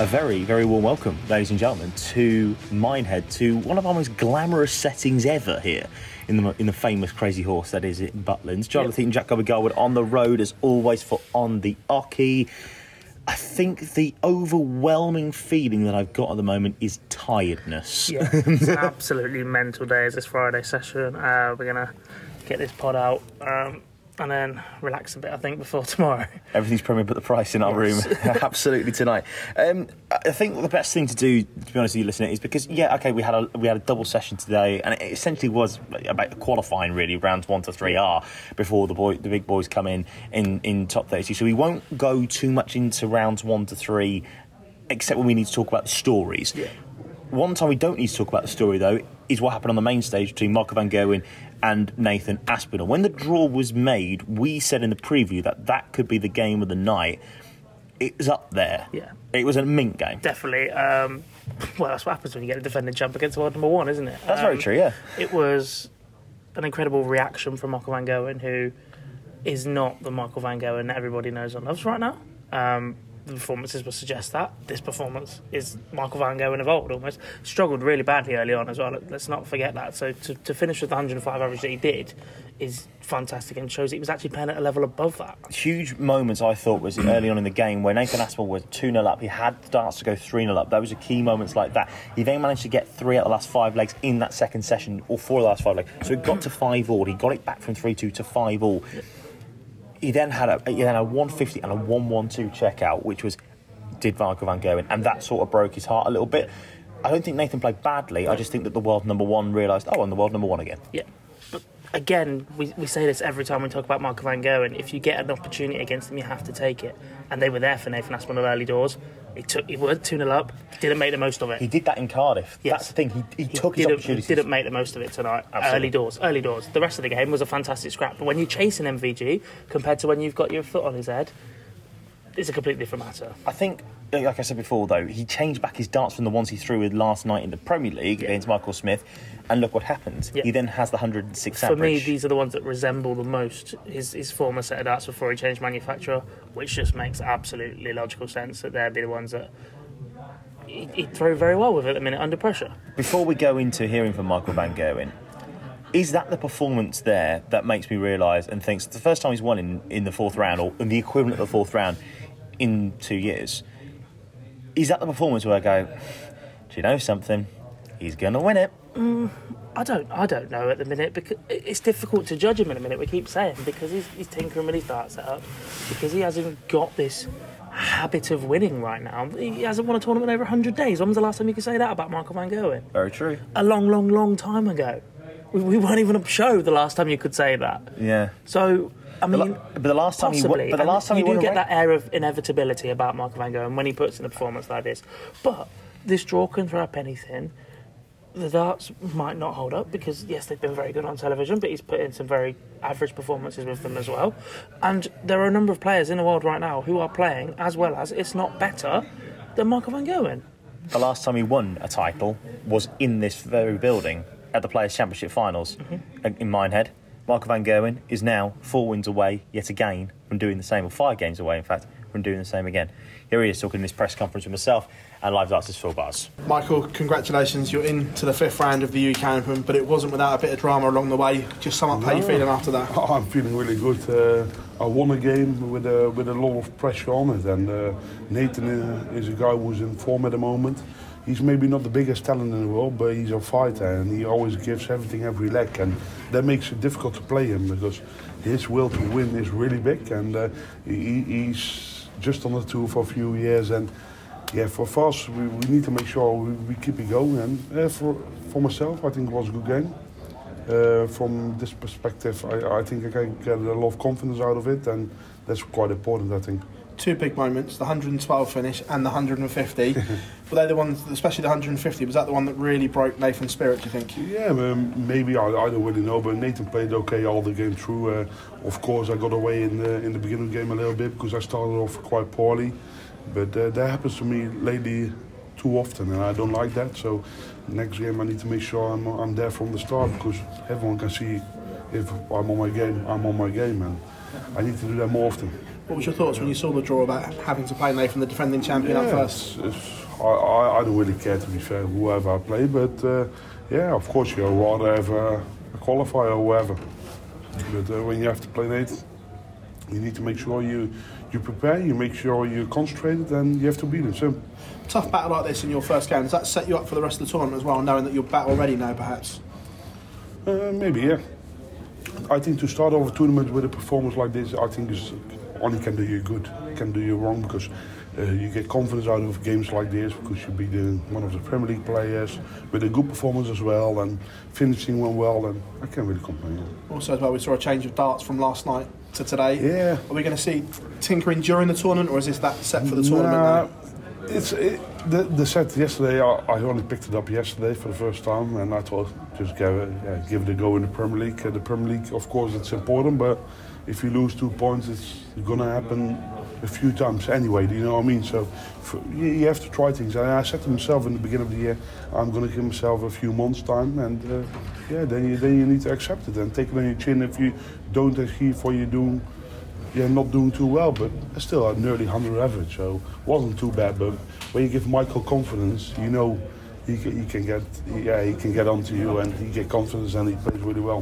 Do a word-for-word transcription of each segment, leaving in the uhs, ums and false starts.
very, very warm welcome, ladies and gentlemen, to Minehead, to one of our most glamorous settings ever here in the in the famous Crazy Horse that is in Butlins. Jonathan and Jack Garwood on the road as always for On the Oche. I think the overwhelming feeling that I've got at the moment is tiredness. Yeah, it's an absolutely mental day as this Friday session. Uh, we're going to get this pod out um, and then relax a bit, I think, before tomorrow. Everything's premium but the price in our yes. room. Absolutely tonight. Um, I think the best thing to do, to be honest with you, listener, is because, yeah, OK, we had a we had a double session today, and it essentially was about qualifying, really, rounds one to three are before the boy, the big boys come in, in in top thirty. So we won't go too much into rounds one to three, except when we need to talk about the stories. Yeah. One time we don't need to talk about the story, though, is what happened on the main stage between Marco van Gerwen and Nathan Aspinall. When the draw was made, we said in the preview that that could be the game of the night. It was up there. Yeah. It was a mint game. Definitely. Um, well, that's what happens when you get a defending champ against world number one, isn't it? That's um, very true, yeah. It was an incredible reaction from Marco van Gerwen, who is not the Marco van Gerwen that everybody knows and loves right now. Um, the performances will suggest that. This performance is Michael van Gerwen of old, almost. Struggled really badly early on as well. Let's not forget that. So to, to finish with the one hundred five average that he did is fantastic and shows he was actually playing at a level above that. Huge moments, I thought, was early on in the game where Nathan Aspinall was two nil up. He had starts to go three nil up. Those are key moments like that. He then managed to get three out of the last five legs in that second session, or four of the last five legs. So he got to five all. He got it back from three two to five all. He then had a, he then had a one fifty and a one one two checkout, which was did Marco van Gerwen, and that sort of broke his heart a little bit. I don't think Nathan played badly. I just think that the world number one realised, oh, I'm the world number one again. Yeah. But again, we, we say this every time we talk about Marco van Gerwen. If you get an opportunity against him, you have to take it. And they were there for Nathan Aspinall early doors. He took, he was two nil up, didn't make the most of it. He did that in Cardiff. Yes. That's the thing. He, he, he took his opportunities. He didn't make the most of it tonight. Absolutely. Early doors, early doors. The rest of the game was a fantastic scrap. But when you're chasing M V G, compared to when you've got your foot on his head, it's a completely different matter. I think, like I said before, though, he changed back his darts from the ones he threw with last night in the Premier League yeah. against Michael Smith, and look what happened. Yeah. He then has the one hundred six For average. For me, these are the ones that resemble the most his, his former set of darts before he changed manufacturer, which just makes absolutely logical sense that they'd be the ones that he'd, he'd throw very well with at the minute under pressure. Before we go into hearing from Michael van Gerwen, is that the performance there that makes me realise and thinks the first time he's won in, in the fourth round, or in the equivalent of the fourth round in two years, is that the performance where I go, do you know something? He's going to win it. Mm, I don't I don't know at the minute, because it's difficult to judge him in a minute, we keep saying, because he's, he's tinkering with his dart setup, because he hasn't got this habit of winning right now. He hasn't won a tournament in over one hundred days. When was the last time you could say that about Michael van Gerwen? Very true. A long, long, long time ago. We, we weren't even a show the last time you could say that. Yeah. So, I mean, but the last time possibly, he won, but the last time you he do won get a that air of inevitability about Michael van Gerwen when he puts in a performance like this. But this draw can throw up anything. The darts might not hold up because, yes, they've been very good on television, but he's put in some very average performances with them as well. And there are a number of players in the world right now who are playing as well as, if not better, than Michael van Gerwen. The last time he won a title was in this very building at the Players' Championship Finals mm-hmm. in Minehead. Michael van Gerwen is now four wins away yet again from doing the same, or five games away, in fact, from doing the same again. Here he is talking in this press conference with myself and Live Darts' Phil Bars. Michael, congratulations. You're into the fifth round of the U K Open, but it wasn't without a bit of drama along the way. Just sum up how you're feeling after that. I'm feeling really good. Uh, I won a game with a, with a lot of pressure on it, and uh, Nathan uh, is a guy who's in form at the moment. He's maybe not the biggest talent in the world, but he's a fighter, and he always gives everything every leg, and that makes it difficult to play him because his will to win is really big, and uh, he, he's just on the tour for a few years, and yeah, for us, we, we need to make sure we, we keep it going. And uh, for for myself, I think it was a good game. Uh, from this perspective, I, I think I can get a lot of confidence out of it, and that's quite important, I think. Two big moments, the one hundred twelve finish and the one hundred fifty. Were they the ones, especially the one hundred fifty, was that the one that really broke Nathan's spirit, do you think? Yeah, um, maybe, I, I don't really know, but Nathan played okay all the game through. Uh, of course, I got away in the, in the beginning of the game a little bit because I started off quite poorly. But uh, that happens to me lately too often, and I don't like that. So next game I need to make sure I'm, I'm there from the start, because everyone can see if I'm on my game, I'm on my game, and I need to do that more often. What was your thoughts when you saw the draw about having to play Nathan, the defending champion, yeah, up first? It's, it's, I, I, I don't really care, to be fair, whoever I play, but uh, yeah, of course you'd rather have a, a qualifier or whoever. But uh, when you have to play Nathan, you need to make sure you, you prepare, you make sure you're concentrated, and you have to beat him. So, tough battle like this in your first game, does that set you up for the rest of the tournament as well, knowing that you're battle ready now, perhaps? Uh, maybe, yeah. I think to start off a tournament with a performance like this, I think is only can do you good, can do you wrong, because uh, you get confidence out of games like this, because you beat the, one of the Premier League players with a good performance as well, and finishing went well, and I can't really complain. Also as well, we saw a change of darts from last night to today. Yeah. Are we going to see tinkering during the tournament, or is this that set for the tournament nah, now? It's it, the the set yesterday. I, I only picked it up yesterday for the first time, and I thought just give it, yeah, give it a go in the Premier League. Uh, the Premier League, of course, it's important, but if you lose two points, it's gonna happen a few times anyway. Do you know what I mean? So for, you, you have to try things. And I said to myself in the beginning of the year, I'm gonna give myself a few months time, and uh, yeah, then you then you need to accept it and take it on your chin if you don't achieve what you're doing. Yeah, not doing too well, but still at nearly one hundred average, so wasn't too bad. But when you give Michael confidence, you know he can, he can get yeah he can get onto you, and he get confidence, and he plays really well.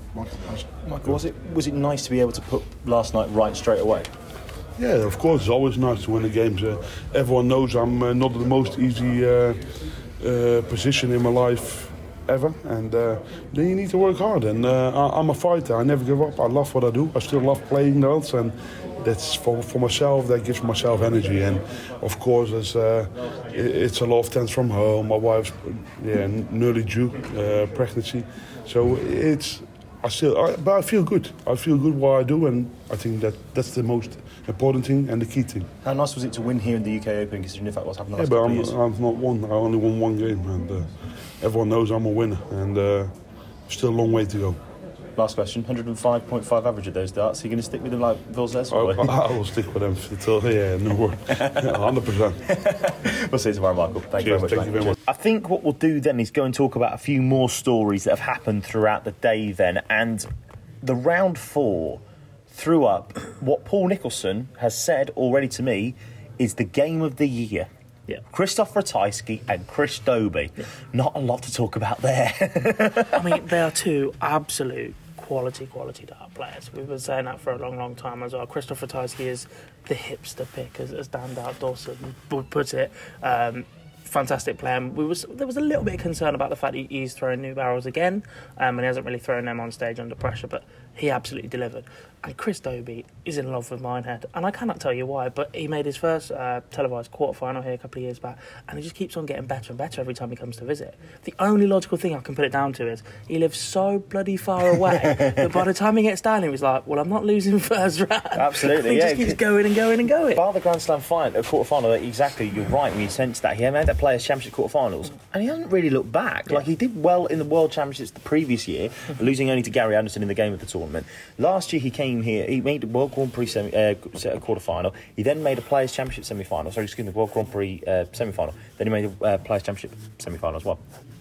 Michael, was it was it nice to be able to put last night right straight away? Yeah, of course, it's always nice to win the games. Uh, everyone knows I'm uh, not the most easy uh, uh, position in my life ever, and uh, then you need to work hard, and uh, I, I'm a fighter. I never give up. I love what I do. I still love playing darts, and that's for, for myself. That gives myself energy, and of course it's, uh, it, it's a lot of tense from home. My wife's yeah nearly due uh, pregnancy, so it's I still I, but I feel good. I feel good what I do, and I think that that's the most important thing and the key thing. How nice was it to win here in the U K Open, considering if that was happening the Yeah, last but couple I'm, of years? I've not won. I only won one game, and uh, everyone knows I'm a winner, and uh, still a long way to go. Last question, one hundred five point five average at those darts. Are you going to stick with them like Phil says? I, I will stick with them until, yeah, no more. one hundred percent. We'll see you tomorrow, Michael. Thank Cheers, you very much. thank mate. you very much. I think what we'll do then is go and talk about a few more stories that have happened throughout the day then. And the round four threw up what Paul Nicholson has said already to me is the game of the year. Yeah. Christoph Ratajski and Chris Dobey. Yeah. Not a lot to talk about there. I mean, they are two absolute quality, quality dart players. We've been saying that for a long, long time as well. Christoph Ratajski is the hipster pick, as, as Dan Dart Dawson would put it. Um, fantastic player. We was there was a little bit of concern about the fact that he's throwing new barrels again, um, and he hasn't really thrown them on stage under pressure, but he absolutely delivered. And Chris Dobey is in love with Minehead, and I cannot tell you why, but he made his first uh, televised quarterfinal here a couple of years back, and he just keeps on getting better and better every time he comes to visit. The only logical thing I can put it down to is he lives so bloody far away that by the time he gets down, he was like, well, I'm not losing first round. Absolutely, he yeah. just keeps going and going and going. Bar the Grand Slam final, a quarterfinal, exactly, you're right when you sense that. He made that Players' Championship quarterfinals, and he hasn't really looked back. Yeah. Like, he did well in the World Championships the previous year, losing only to Gary Anderson in the game of the tournament. Last year he came here, he made the World Grand Prix semi, uh, quarter-final, he then made a Players' Championship semi-final, sorry, excuse me, the World Grand Prix uh, semi-final, then he made a uh, Players' Championship semi-final as well.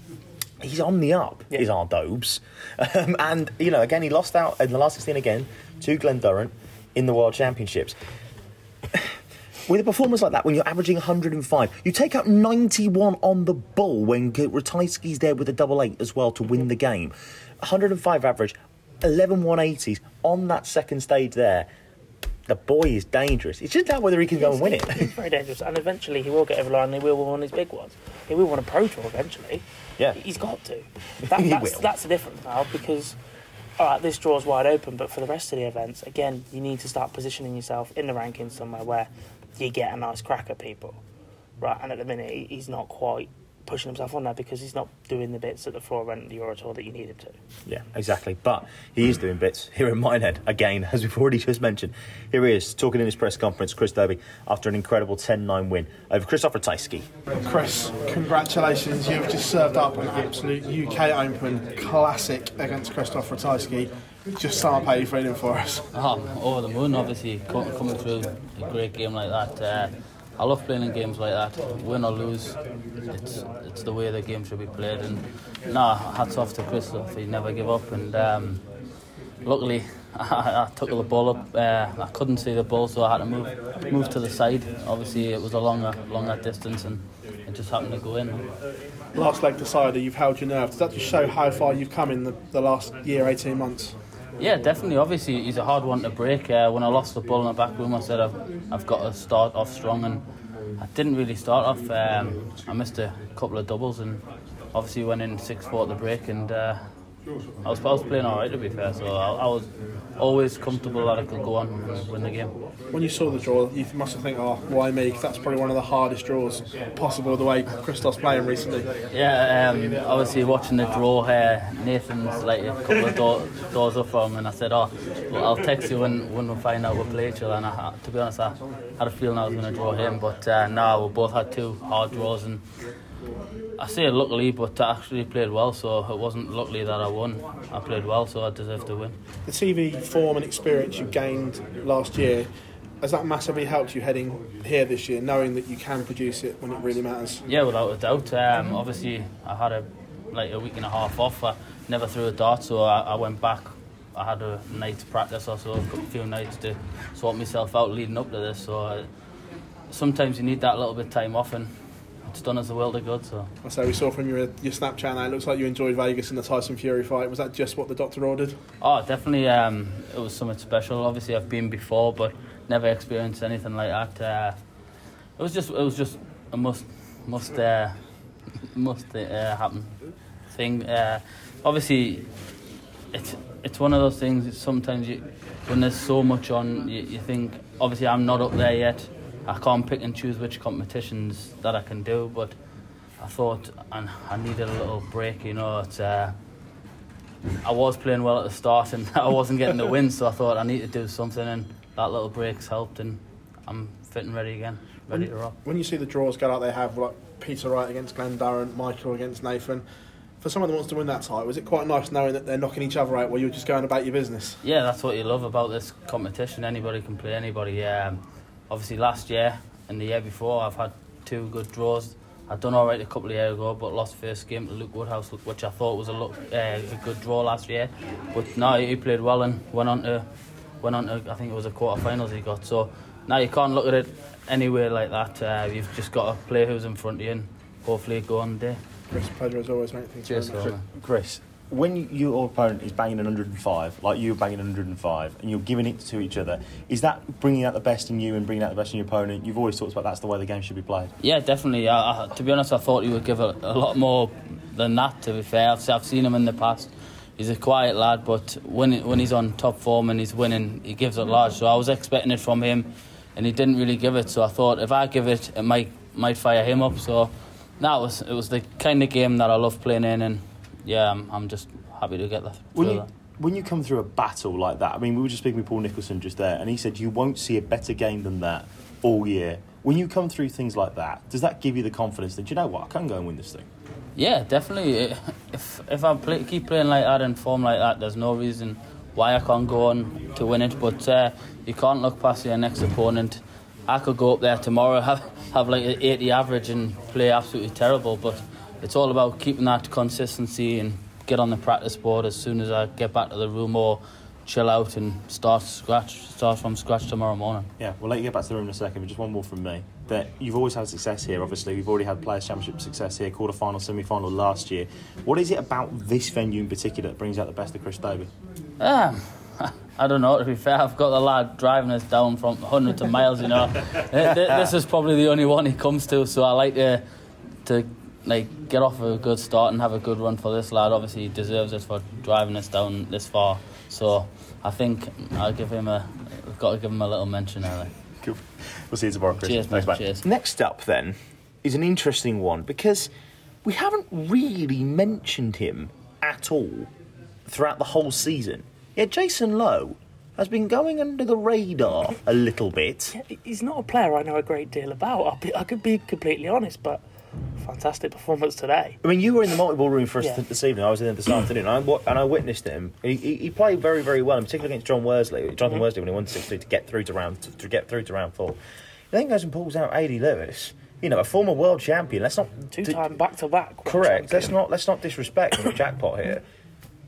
He's on the up, yeah. is our Dobes. Um, and, you know, again, he lost out in the last sixteen again to Glenn Durrant in the World Championships. With a performance like that, when you're averaging one hundred five, you take out ninety-one on the ball when Ratajski's there with a double eight as well to win the game. one hundred five average, eleven one eighties on that second stage there. The boy is dangerous. It's just now whether he can go and win it. He's very dangerous, and eventually he will get over the line and he will win his big ones. He will win a Pro Tour eventually. Yeah. He's got to. That, He that's, will. that's the difference now, because all right, this draw's wide open, but for the rest of the events, again, you need to start positioning yourself in the rankings somewhere where you get a nice crack at people. Right, and at the minute, he- he's not quite pushing himself on there because he's not doing the bits at the floor event of the Euro Tour that you need him to. Yeah, exactly. But he is doing bits here in Minehead, again, as we've already just mentioned. Here he is, talking in his press conference, Chris Dobey, after an incredible ten nine win over Christoph Ratajski. Chris, congratulations. You've just served up an absolute U K Open classic against Christoph Ratajski. Just sum up how you're feeling for us. Oh, over the moon, obviously, co- coming through a great game like that. Uh, I love playing in games like that. Win or lose, it's it's the way the game should be played. And nah, hats off to Christoph. He never give up. And um, luckily I, I took the ball up. Uh, I couldn't see the ball, so I had to move move to the side. Obviously, it was a longer longer distance, and it just happened to go in. Last leg decider, you've held your nerve. Does that just show how far you've come in the, the last year, eighteen months? Yeah, definitely. Obviously, he's a hard one to break. Uh, when I lost the ball in the back room, I said I've, I've got to start off strong, and I didn't really start off. Um, I missed a couple of doubles, and obviously went in six four at the break, and uh, I was, I was playing all right, to be fair. So I, I was always comfortable that I could go on and win the game. When you saw the draw, you must have think, oh, why me? 'Cause that's probably one of the hardest draws possible, the way Christoph's playing recently. Yeah, um, obviously watching the draw here, Nathan's like a couple of door, doors up from him, and I said, oh, well, I'll text you when, when we find out we play each other. And I, to be honest, I had a feeling I was going to draw him, but uh, no, we both had two hard draws, and I say luckily, but I actually played well, so it wasn't luckily that I won. I played well, so I deserved to win. The T V form and experience you gained last year, has that massively helped you heading here this year, knowing that you can produce it when it really matters? Yeah, without a doubt. Um, obviously, I had a like a week and a half off. I never threw a dart, so I, I went back. I had a night's practice or so, a few nights to sort myself out leading up to this. So uh, sometimes you need that little bit of time off, and it's done us a world of good. So I say we saw from your your Snapchat now, it looks like you enjoyed Vegas in the Tyson Fury fight. Was that just what the doctor ordered? Oh, definitely. Um, it was something special. Obviously, I've been before, but never experienced anything like that. Uh, it was just, it was just a must, must, uh, must uh, happen thing. Uh, obviously, it's it's one of those things. That sometimes you, when there's so much on, you, you think. Obviously, I'm not up there yet. I can't pick and choose which competitions that I can do, but I thought and I needed a little break. You know, it's. Uh, I was playing well at the start, and I wasn't getting the win, so I thought I need to do something, and that little break's helped, and I'm fit and ready again, ready when, to rock. When you see the draws go like they have, like Peter Wright against Glenn Durrant, Michael against Nathan, for someone that wants to win that title, was it quite nice knowing that they're knocking each other out while you're just going about your business? Yeah, that's what you love about this competition. Anybody can play anybody. Um, obviously, last year and the year before, I've had two good draws. I'd done all right a couple of years ago, but lost first game to Luke Woodhouse, which I thought was a, look, uh, a good draw last year. But no, he played well and went on to, went on to I think it was a quarter-finals he got. So now you can't look at it anywhere like that. Uh, you've just got to play who's in front of you and hopefully go on the day. Chris, pleasure as always, mate. Thanks Cheers, very much. Chris, when you, your opponent is banging one hundred and five, like you're banging one hundred and five, and you're giving it to each other, is that bringing out the best in you and bringing out the best in your opponent? You've always talked about that's the way the game should be played. Yeah, definitely. I, I, to be honest, I thought he would give a, a lot more than that, to be fair. I've, I've seen him in the past. He's a quiet lad, but when when he's on top form and he's winning, he gives it large. So I was expecting it from him, and he didn't really give it. So I thought if I give it, it might might fire him up. So that was it was the kind of game that I love playing in, and yeah, I'm, I'm just happy to get that. When you, when you come through a battle like that, I mean, we were just speaking with Paul Nicholson just there, and he said you won't see a better game than that all year. When you come through things like that, does that give you the confidence that, you know what, I can go and win this thing? Yeah, definitely. If if I play, keep playing like that and form like that, there's no reason why I can't go on to win it. But uh, you can't look past your next opponent. I could go up there tomorrow, have have like an eighty average and play absolutely terrible, but it's all about keeping that consistency and get on the practice board as soon as I get back to the room, or chill out and start scratch, start from scratch tomorrow morning. Yeah, we'll let you get back to the room in a second, but just one more from me. That you've always had success here, obviously. We've already had Players' Championship success here, quarter-final, semi-final last year. What is it about this venue in particular that brings out the best of Chris Davey? Um, I don't know, to be fair. I've got the lad driving us down from hundreds of miles, you know. This is probably the only one he comes to, so I like to... to like get off a good start and have a good run for this lad. Obviously he deserves it for driving us down this far, so I think I'll give him a I've got to give him a little mention early. Cool. We'll see you tomorrow, Chris. Cheers, Thanks, mate. mate. Cheers. Next up then is an interesting one, because we haven't really mentioned him at all throughout the whole season. Yeah, Jason Lowe has been going under the radar a little bit. He's not a player I know a great deal about. I'll be, I could be completely honest, but fantastic performance today. I mean, you were in the multi-ball room for us Yeah. th- this evening. I was in there this afternoon, and I, wa- and I witnessed him. He, he, he played very, very well, in particular against John Worsley, Jonathan Mm-hmm. Worsley, when he won six two to get through to round to, to get through to round four. He then goes and pulls out A D Lewis, you know, a former world champion. Let's not Two-time back-to-back. correct. champion. Let's not let's not disrespect the jackpot here.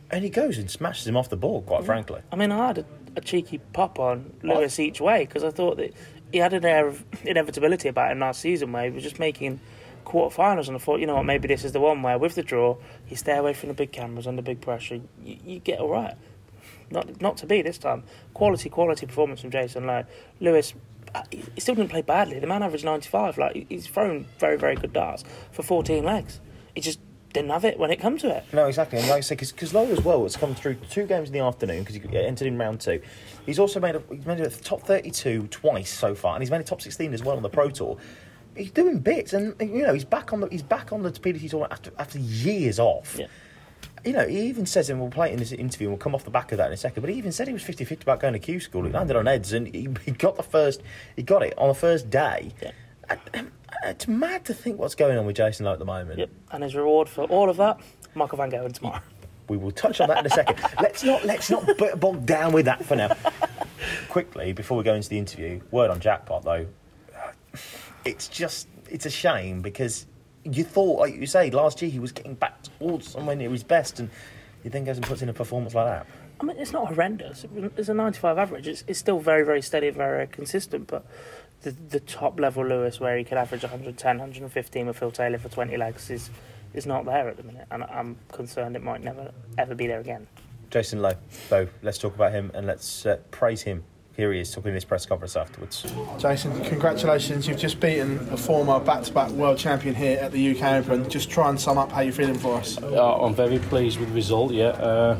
And he goes and smashes him off the ball, quite frankly. I mean, I had a, a cheeky pop on Lewis each way because I thought that he had an air of inevitability about him last season where he was just making quarterfinals, and I thought, you know what, maybe this is the one where with the draw, you stay away from the big cameras under big pressure, you, you get all right. Not not to be this time. Quality, quality performance from Jason Lowe. Lewis, he still didn't play badly. The man averaged ninety-five. Like he's thrown very, very good darts for fourteen legs. He just didn't have it when it come to it. No, exactly. And like I say, because Lowe as well has come through two games in the afternoon because he entered in round two. He's also made a, he's made a top thirty-two twice so far, and he's made a top sixteen as well on the Pro Tour. He's doing bits, and you know he's back on the he's back on the P D C tour after after years off. Yeah. You know, he even says, and we'll play it in this interview, and we'll come off the back of that in a second, but he even said he was fifty-fifty about going to Q school. He landed on Eds, and he, he got the first, he got it on the first day. Yeah. And, and it's mad to think what's going on with Jason Lowe at the moment. Yep. And his reward for all of that, Michael van Gerwen tomorrow. We will touch on that in a second. let's not let's not bog down with that for now. Quickly, before we go into the interview, word on Jackpot though. It's just it's a shame because you thought, like you say, last year he was getting back towards somewhere near his best, and he then goes and puts in a performance like that. I mean, it's not horrendous. It's a ninety-five average. It's, it's still very, very steady and very, very consistent, but the the top level Lewis, where he could average one hundred ten, one hundred fifteen with Phil Taylor for twenty legs, is is not there at the minute, and I'm concerned it might never, ever be there again. Jason Lowe, though, let's talk about him and let's uh, praise him. Here he is talking in his press conference afterwards. Jason, congratulations. You've just beaten a former back-to-back world champion here at the U K Open. Just try and sum up how you're feeling for us. Uh, I'm very pleased with the result, yeah. Uh,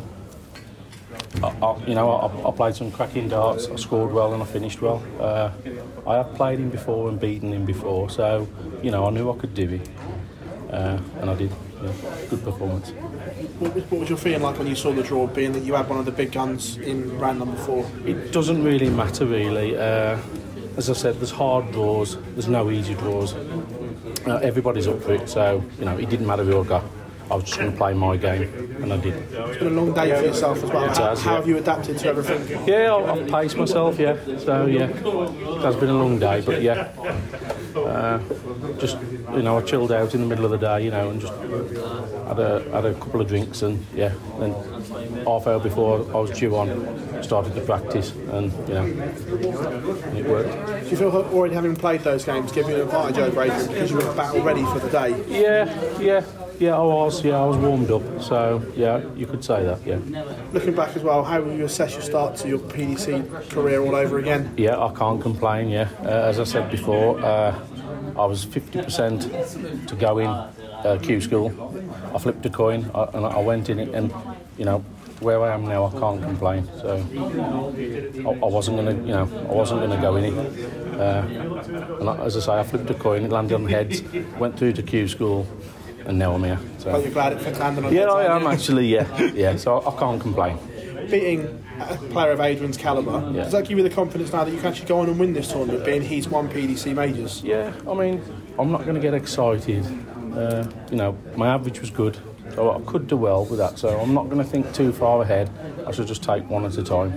I, I, you know, I, I played some cracking darts, I scored well and I finished well. Uh, I have played him before and beaten him before, so, you know, I knew I could do it. Uh, and I did, yeah. Good performance. What was, what was your feeling like when you saw the draw, being that you had one of the big guns in round number four? It doesn't really matter, really. Uh, as I said, there's hard draws, there's no easy draws. Uh, everybody's up for it, so, you know, it didn't matter who I got. I was just going to play my game, and I did. It's been a long day for yourself as well. It How, has, how yeah. have you adapted to everything? Yeah, I've, I've paced myself, yeah. So, yeah, it has been a long day, but, yeah. Uh, just, you know, I chilled out in the middle of the day, you know, and just had a, had a couple of drinks, and, yeah, then half hour before I was due on, started to practice, and, you know, and it worked. Do you feel that already having played those games give you an advantage over Adrian because you were battle ready for the day? Yeah, yeah. Yeah, I was. Yeah, I was warmed up. So, yeah, you could say that, yeah. Looking back as well, how will you assess your start to your P D C career all over again? Yeah, I can't complain, yeah. Uh, as I said before, uh, I was fifty percent to go in uh, Q school. I flipped a coin I, and I went in it, and, you know, where I am now, I can't complain. So, I, I wasn't going to, you know, I wasn't going to go in it. Uh, and I, as I say, I flipped a coin, it landed on the heads, went through to Q school, and now I'm here. So. But you're glad it landed on Yeah, your I time, am actually, yeah. Yeah, so I can't complain. Beating a player of Adrian's calibre, Yeah. does that give you the confidence now that you can actually go on and win this tournament, being he's won P D C majors? Yeah, I mean, I'm not going to get excited. Uh, you know, my average was good, so I could do well with that. So I'm not going to think too far ahead. I should just take one at a time.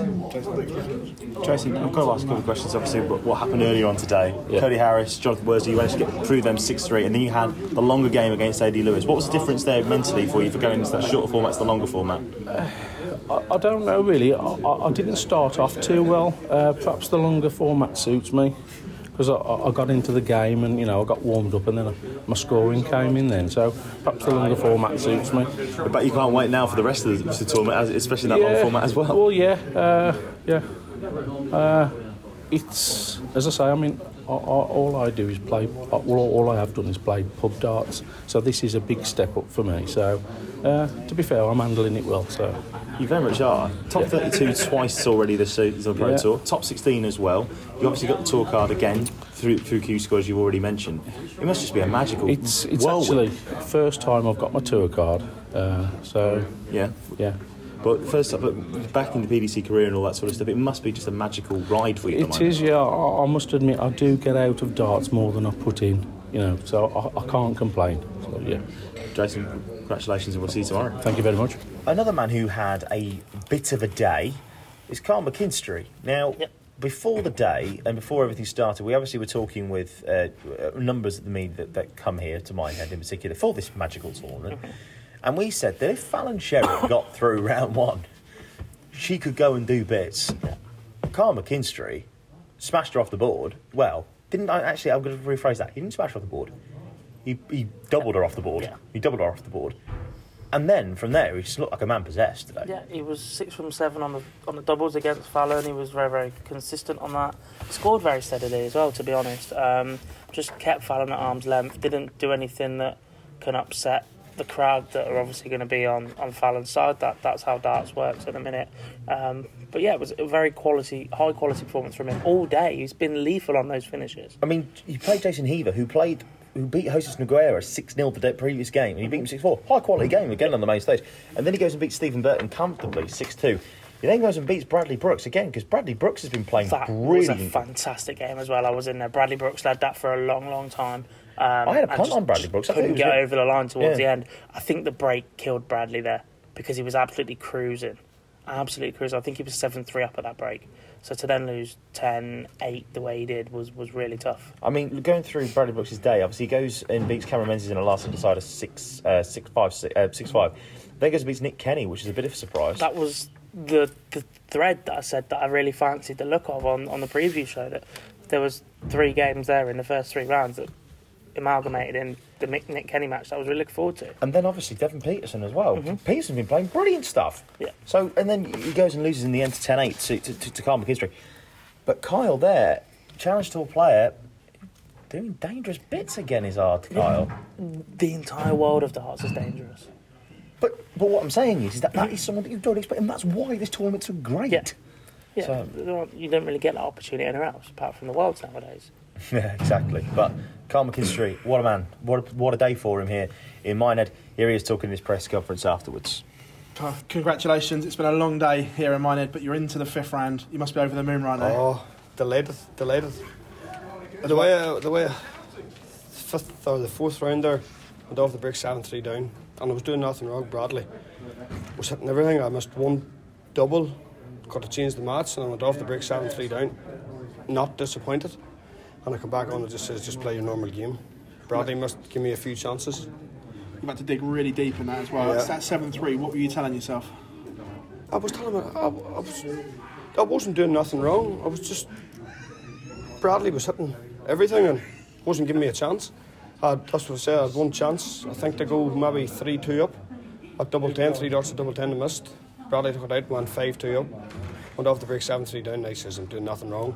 Tracy, I've got to ask a couple of questions, obviously, what, what happened earlier on today. Yeah. Cody Harris, Jonathan Worsley, you managed to get through them six three, and then you had the longer game against A D Lewis. What was the difference there mentally for you for going into that shorter format to the longer format? I, I don't know, really. I, I, I didn't start off too well. Uh, perhaps the longer format suits me. Because I, I got into the game and, you know, I got warmed up and then my scoring came in then. So perhaps the longer format suits me. But you can't wait now for the rest of the, the tournament, especially that yeah, long format as well. Well, yeah, uh, yeah. Uh, it's, as I say, I mean, I, I, all I do is play, all, all I have done is play pub darts. So this is a big step up for me. So, uh, to be fair, I'm handling it well, so... You very much are. Top thirty-two twice already this season Pro Yeah. Tour. Top sixteen as well. You obviously got the tour card again through through Q School, as you've already mentioned. It must just be a magical It's it's whirlwind. actually first time I've got my tour card, uh, so Yeah. yeah. But first up, but back in the P D C career and all that sort of stuff, it must be just a magical ride for you at the It moment. is, yeah. I, I must admit, I do get out of darts more than I put in, you know, so I, I can't complain. So yeah, Jason, congratulations, and we'll see you tomorrow. thank you very much. Another man who had a bit of a day is Carl McKinstry. Now, Yep. before the day and before everything started, we obviously were talking with uh, numbers of the media that, that come here, to my head in particular, for this magical tournament. And we said that if Fallon Sherritt got through round one, she could go and do bits. Carl McKinstry smashed her off the board. Well, didn't I actually? I'm going to rephrase that. He didn't smash her off the board. He he doubled her off the board. Yeah. He doubled her off the board. And then from there, he just looked like a man possessed today. Yeah, he was six from seven on the on the doubles against Fallon. He was very, very consistent on that. Scored very steadily as well, to be honest. Um, just kept Fallon at arm's length. Didn't do anything that can upset the crowd that are obviously going to be on, on Fallon's side. That that's how darts works in a minute. Um, but yeah, it was a very quality, high quality performance from him all day. He's been lethal on those finishes. I mean, you played Jason Heaver, who played. who beat Jesus Nogueira six nil the previous game, and he beat him six four. High quality game again on the main stage. And then he goes and beats Stephen Burton comfortably six two. He then goes and beats Bradley Brooks again, because Bradley Brooks has been playing that brilliant. was a fantastic game as well. I was in there. Bradley Brooks led that for a long, long time. Um, I had a and punt just on Bradley Brooks. I thought couldn't he was get good. over the line towards Yeah. the end. I think the break killed Bradley there because he was absolutely cruising. Absolutely cruising. I think he was seven three up at that break. So to then lose ten eight the way he did was, was really tough. I mean, going through Bradley Brooks' day, obviously he goes and beats Cameron Menzies in a last decider six uh, six five six, uh, six five. Then goes and beats Nick Kenny, which is a bit of a surprise. That was the the thread that I said that I really fancied the look of on, on the preview show, that there was three games there in the first three rounds that amalgamated in the Nick, Nick Kenny match that I was really looking forward to. And then obviously Devon Peterson as well. Mm-hmm. Peterson's been playing brilliant stuff. Yeah. So, and then he goes and loses in the end to ten eight to, to, to, to Kyle McKinstry. But Kyle there, challenge tour player, doing dangerous bits again is hard to Kyle. The entire world of darts is dangerous. But but what I'm saying is, is that that is someone that you don't expect, and that's why this tournament's so great. Yeah. Yeah, So- you don't really get that opportunity anywhere else apart from the Worlds nowadays. Yeah, exactly. But Kyle McKinstry, what a man. What a, what a day for him here in Minehead. Here he is talking in his press conference afterwards. Oh, congratulations. It's been a long day here in Minehead, but you're into the fifth round. You must be over the moon right now. Oh, delighted, delighted. The way, uh, the way, uh, fifth or the fourth round there, went off the break seven three down, and I was doing nothing wrong. Bradley was hitting everything. I missed one double, got to change the match, and I went off the break seven three down. Not disappointed, and I come back on and just says, just play your normal game. Bradley must give me a few chances. You've had to dig really deep in that as well. Yeah. It's that seven three. What were you telling yourself? I was telling him I, I, was, I wasn't doing nothing wrong. I was just Bradley was hitting everything and wasn't giving me a chance. I had, that's what I said. I had one chance. I think to go maybe three two up. At double ten, three dots at double ten, I missed. Bradley took it out, went five two up. Went off the break seven three down. And I says I'm doing nothing wrong.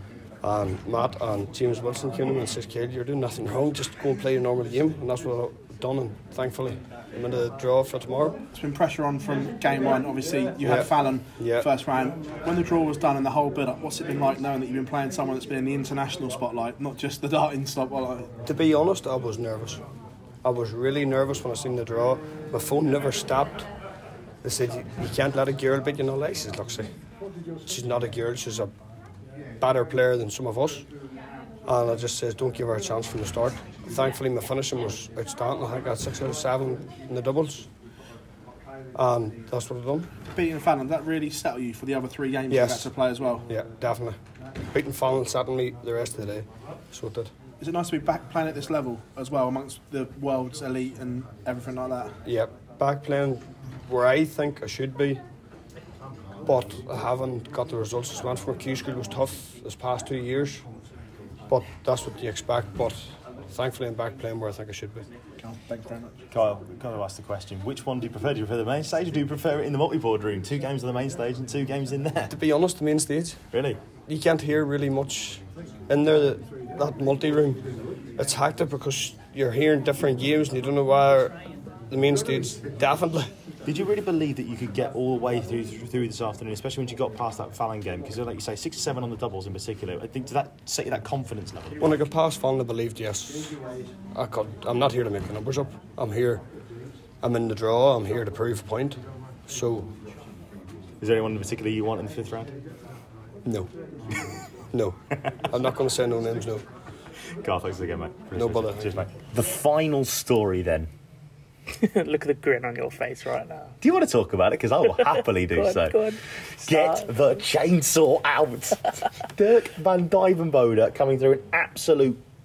And Matt and James Wilson came to me and says, "Kid, you're doing nothing wrong. Just go and play your normal game." And that's what I've done. And thankfully, I'm in the draw for tomorrow. It's been pressure on from game one. Obviously, you had Yeah. Fallon Yeah. first round. When the draw was done and the whole build-up, what's it been like knowing that you've been playing someone that's been in the international spotlight, not just the darting spotlight? To be honest, I was nervous. I was really nervous when I seen the draw. My phone never stopped. They said, you, you can't let a girl beat you in a leg. I said, look, see, she's not a girl. She's a better player than some of us. And I just says, don't give her a chance from the start. Thankfully, my finishing was outstanding. I think I got six out of seven in the doubles. And that's what I've done. Beating Fallon, that really settled you for the other three games Yes. you had to play as well. Yeah, definitely. Beating Fallon settled me the rest of the day. So it did. Is it nice to be back playing at this level as well, amongst the world's elite and everything like that? Yeah, back playing where I think I should be, but I haven't got the results. This went from a Q school was tough this past two years, but that's what you expect. But thankfully, I'm back playing where I think I should be. Thank you very much. Kyle, kind of ask the question, which one do you prefer? Do you prefer the main stage or do you prefer it in the multi-board room? Two games on the main stage and two games in there. To be honest, the main stage, Really? you can't hear really much in there. That, that multi-room, it's hectic because you're hearing different games and you don't know where the main stage, definitely. Did you really believe that you could get all the way through through this afternoon, especially when you got past that Fallon game? Because, like you say, six to seven on the doubles in particular. I think, did that set you that confidence level? When I got past Fallon, I believed, yes. I could, I'm not here to make the numbers up. I'm here, I'm in the draw, I'm here to prove a point. So, Is there anyone in particular you want in the fifth round? no. No. I'm not going to say no names, no. Carl, thanks again, mate. No bother. Cheers, mate. The final story, then. Look at the grin on your face right now. Do you want to talk about it? Because I will happily do Go on, so. go on. Get Start. the chainsaw out. Dirk van Dijvenbode coming through an absolute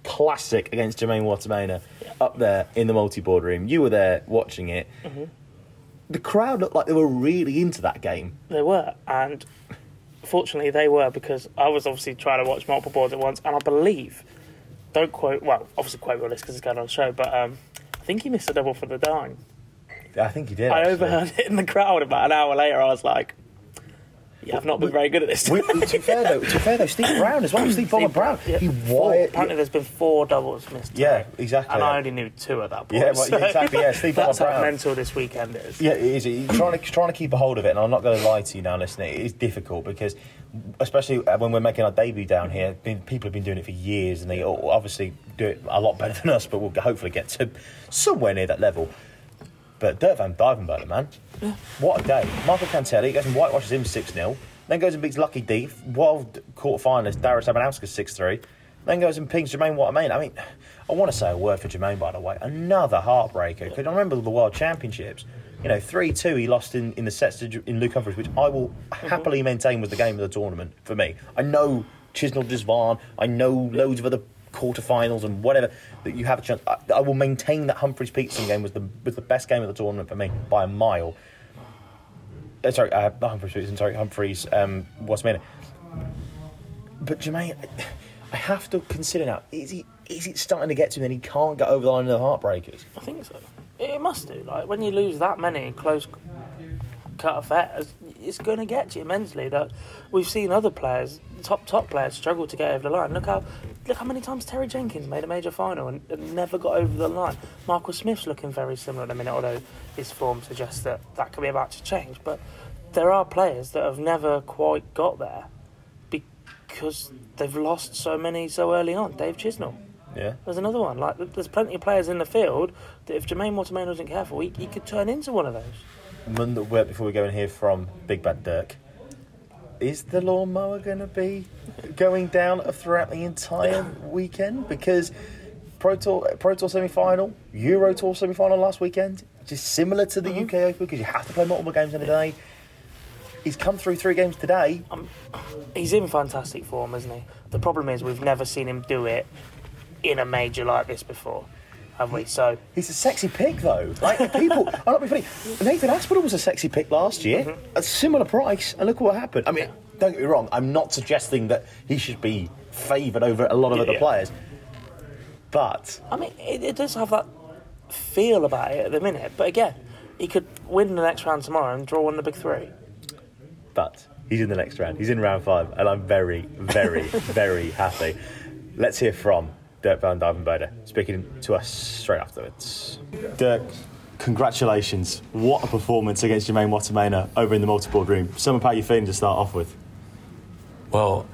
classic against Jermaine Watamena up there in the multi-board room. You were there watching it. Mm-hmm. The crowd looked like they were really into that game. They were, and fortunately they were, because I was obviously trying to watch multiple boards at once, and I believe, don't quote, well, obviously quote me on this because it's going on the show, but um, I think he missed a double for the dime. I think he did. I actually. overheard it in the crowd about an hour later. I was like, yeah, I've not been very good at this. We, to be fair though, to be fair though, Steve Brown as well. Steve Bomber Brown. Yeah, He four, wired. apparently, there's been four doubles missed. Yeah, today, exactly. And I only knew two at that point. Yeah, well, so yeah, exactly. Yeah, Steve Bomber that's how Brown. mental this weekend is. Yeah, it is. He's trying to trying to keep a hold of it, and I'm not going to lie to you now, listening. It is difficult because, especially when we're making our debut down here, been, people have been doing it for years, and they obviously do it a lot better than us. But we'll hopefully get to somewhere near that level. But Dirk van Dijvenbode, man, yeah. What a day! Michael Cantelli goes and whitewashes him six nil. Then goes and beats Lucky D, world quarter-finalist Darius Abanauskas six three. Then goes and pings Jermaine Watamena. I mean, I want to say a word for Jermaine, by the way. Another heartbreaker. Because I remember the World Championships. You know, three two he lost in, in the sets to, in Luke Humphries, which I will happily maintain was the game of the tournament for me. I know Chisnell Desvan. I know loads of other quarterfinals and whatever that you have a chance. I, I will maintain that Humphries Peterson game was the was the best game of the tournament for me by a mile. Uh, sorry, uh, not Humphries Peterson. Sorry, Humphries. Um, Watamena. But Jermaine, I have to consider now. Is he is it starting to get to him and he can't get over the line of the heartbreakers? I think so. It must do. Like when you lose that many close cut affairs, it's going to get you mentally. That we've seen other players, top top players, struggle to get over the line. Look how look how many times Terry Jenkins made a major final and, and never got over the line. Michael Smith's looking very similar at the minute, although his form suggests that that could be about to change. But there are players that have never quite got there because they've lost so many so early on. Dave Chisnell. Yeah. There's another one. Like, there's plenty of players in the field that if Jermaine Watamena wasn't careful, he, he could turn into one of those. One that word before we go and hear from Big Bad Dirk. Is the lawnmower going to be going down throughout the entire weekend? Because Pro Tour, Pro Tour semi-final, Euro Tour semi-final last weekend, just similar to the mm-hmm. U K Open because you have to play multiple games in a day. He's come through three games today. Um, he's in fantastic form, isn't he? The problem is we've never seen him do it in a major like this before, have we? So he's a sexy pick, though. Like people, I'm not being funny. Nathan Aspinall was a sexy pick last year, mm-hmm. a similar price, and look what happened. I mean, don't get me wrong. I'm not suggesting that he should be favoured over a lot of yeah, other yeah. players, but I mean, it, it does have that feel about it at the minute. But again, he could win the next round tomorrow and draw one of the big three. But he's in the next round. He's in round five, and I'm very, very, very happy. Let's hear from Dirk van Dijvenbode speaking to us straight afterwards. Dirk, congratulations. What a performance against Jermaine Watamena over in the multi-board room. Sum up how you're feeling to start off with. Well,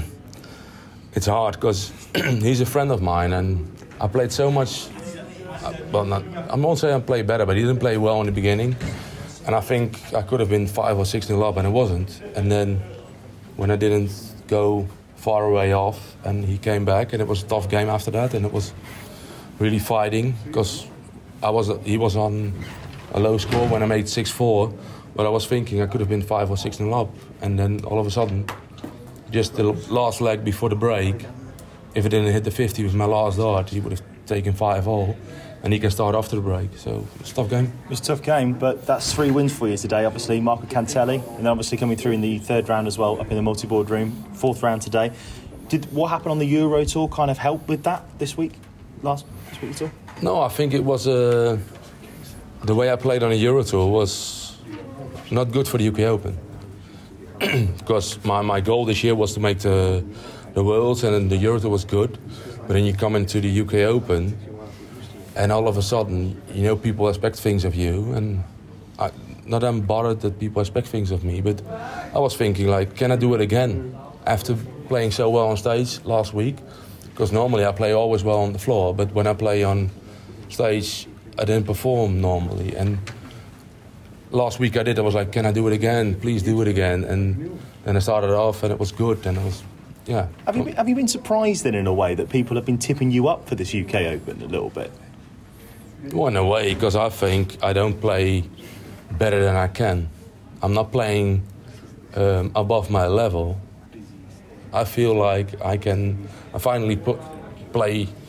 it's hard because he's a friend of mine and I played so much. Uh, well, not, I'm not saying I played better, but he didn't play well in the beginning. And I think I could have been five or six nil up and it wasn't. And then when I didn't go far away off and he came back and it was a tough game after that and it was really fighting because I was he was on a low score when I made six four, but I was thinking I could have been five or six nil up and then all of a sudden just the last leg before the break, if it didn't hit the fifty with my last dart, he would have taken five all and he can start after the break. So it's a tough game. It's a tough game, but that's three wins for you today. Obviously, Marco Cantelli, and obviously coming through in the third round as well, up in the multi-board room. Fourth round today. Did what happened on the Euro Tour kind of help with that this week? Last this week tour? No, I think it was uh, the way I played on the Euro Tour was not good for the U K Open because my, my goal this year was to make the the Worlds and the Euro Tour was good, but then you come into the U K Open. And all of a sudden, you know, people expect things of you. And I, not that I'm bothered that people expect things of me, but I was thinking, like, can I do it again after playing so well on stage last week? Because normally I play always well on the floor, but when I play on stage, I didn't perform normally. And last week I did, I was like, can I do it again? Please do it again. And then I started off and it was good. And I was, yeah. Have you been, have you been surprised then in a way that people have been tipping you up for this U K Open a little bit? Well, in a way, because I think I don't play better than I can. I'm not playing um, above my level. I feel like I can I finally put, play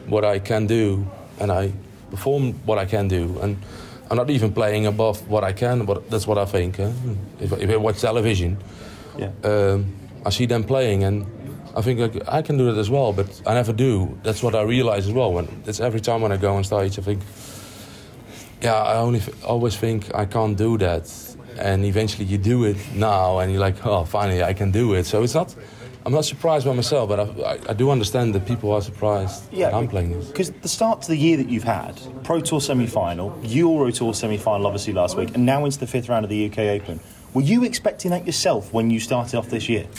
what I can do, and I perform what I can do, and I'm not even playing above what I can, but that's what I think. Huh? If, if I watch television, Yeah. um, I see them playing, and I think like, I can do that as well, but I never do. That's what I realize as well. When that's every time when I go on stage, I think, yeah, I only f- always think I can't do that, and eventually you do it now, and you're like, oh, finally I can do it. So it's not. I'm not surprised by myself, but I, I, I do understand that people are surprised Yeah, that I'm playing this. Because the start to the year that you've had, Pro Tour semi-final, Euro Tour semi-final obviously last week, and now into the fifth round of the U K Open. Were you expecting that yourself when you started off this year?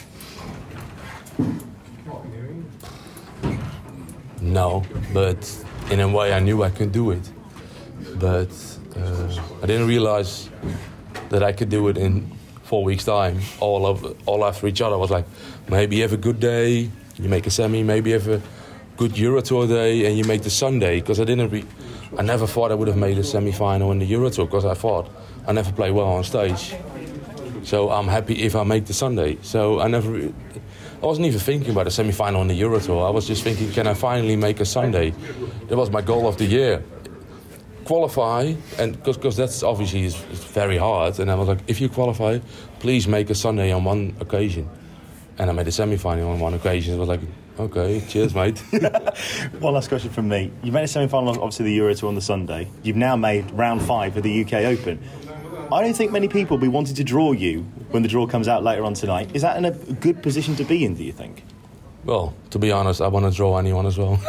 No, but in a way I knew I could do it. But uh, I didn't realize that I could do it in four weeks' time, all of all after each other. I was like, maybe you have a good day, you make a semi, maybe you have a good Euro Tour day, and you make the Sunday. Because I didn't, re- I never thought I would have made a semi-final in the Euro Tour, because I thought I never play well on stage. So I'm happy if I make the Sunday. So I never, re- I wasn't even thinking about a semi-final in the Euro Tour. I was just thinking, can I finally make a Sunday? That was my goal of the year. Qualify, and because that's obviously is, is very hard. And I was like, if you qualify, please make a Sunday on one occasion. And I made a semi-final on one occasion. I was like, okay, cheers, mate. One last question from me. You made a semi-final, obviously the Euro Tour on the Sunday. You've now made round five of the U K Open. I don't think many people will be wanting to draw you when the draw comes out later on tonight. Is that in a good position to be in, do you think? Well, to be honest, I want to draw anyone as well.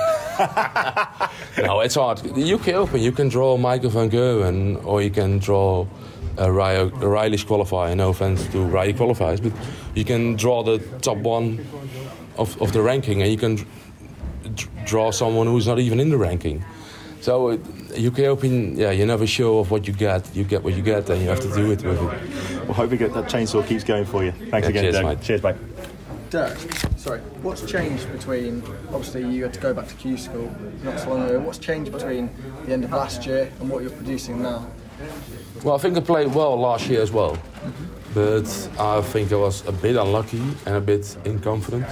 No, it's hard. The U K Open, you can draw Michael van Gerwen, or you can draw a Riley qualifier. No offense to Riley qualifiers, but you can draw the top one of, of the ranking, and you can d- draw someone who's not even in the ranking. So, uh, U K Open, yeah, you're never sure of what you get. You get what you get, and you have to do it with it. Well, hope that chainsaw keeps going for you. Thanks Yeah, again, cheers, Doug. mate. Cheers, mate. Derek, sorry, what's changed between, obviously you had to go back to Q School not so long ago, what's changed between the end of last year and what you're producing now? Well, I think I played well last year as well, but I think I was a bit unlucky and a bit inconfident.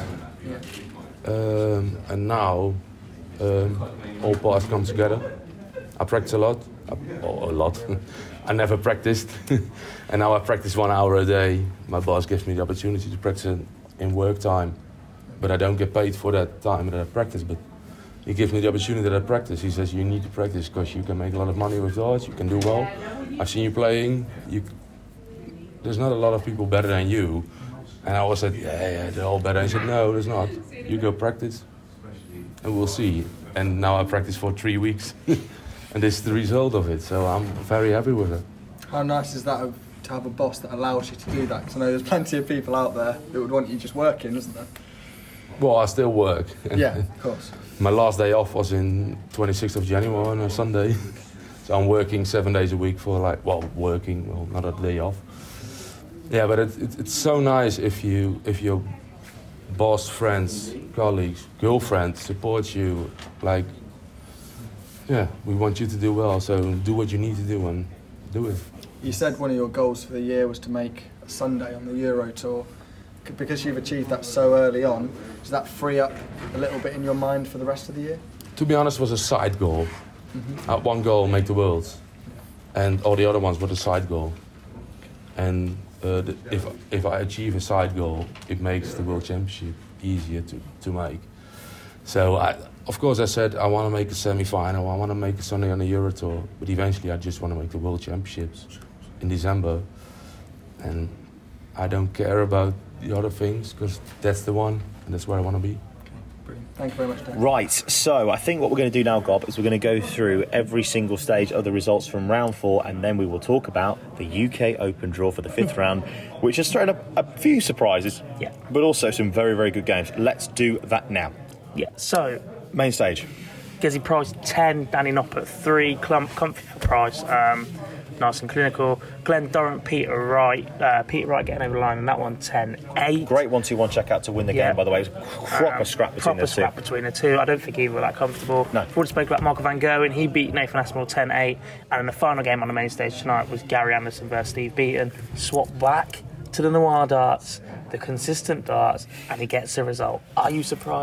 Um, and now um, all parts come together. I practice a lot, I, oh, a lot. I never practiced, and now I practice one hour a day. My boss gives me the opportunity to practice in work time, but I don't get paid for that time that I practice. But he gives me the opportunity that I practice. He says you need to practice because you can make a lot of money with darts. You can do well. I've seen you playing. You, there's not a lot of people better than you. And I always said, yeah, yeah, they're all better. And he said, no, there's not. You go practice, and we'll see. And now I practice for three weeks, and this is the result of it. So I'm very happy with it. How nice is that of, to have a boss that allows you to do that? Because I know there's plenty of people out there that would want you just working, isn't there? Well, I still work. Yeah, of course. My last day off was in twenty-sixth of January on a Sunday. So I'm working seven days a week for like, well, working, well, not a day off. Yeah, but it, it, it's so nice if you if your boss, friends, colleagues, girlfriend supports you. Like, yeah, we want you to do well, so do what you need to do and do it. You said one of your goals for the year was to make a Sunday on the Euro Tour. C- Because you've achieved that so early on, does that free up a little bit in your mind for the rest of the year? To be honest, it was a side goal. Mm-hmm. I had one goal, make the Worlds, and all the other ones were the side goal. And uh, the, if if I achieve a side goal, it makes the World Championship easier to, to make. So, I, of course, I said I want to make a semi-final, I want to make a Sunday on the Euro Tour, but eventually I just want to make the World Championships in December. And I don't care about the other things, because that's the one, and that's where I want to be. Brilliant. Thank you very much, Dan. Right, so I think what we're going to do now, Gob, is we're going to go through every single stage of the results from round four, and then we will talk about the U K Open draw for the fifth round, which has thrown up a few surprises, Yeah. but also some very, very good games. Let's do that now. Yeah, so Main stage. Gezi Price ten, Danny Noppert three, Clump, comfy for Price, um, nice and clinical. Glenn Durrant, Peter Wright, uh, Peter Wright getting over the line, and that one ten eight. Great one two one check out to win the Yeah. game, by the way. It was a proper Um, scrap between proper those two. scrap between the two. I don't think either were that comfortable. No. We've already spoke about Michael van Gerwen. He beat Nathan Aspinall ten eight. And then the final game on the main stage tonight was Gary Anderson versus Steve Beaton. Swap back to the Noir darts, the consistent darts, and he gets a result. Are you surprised?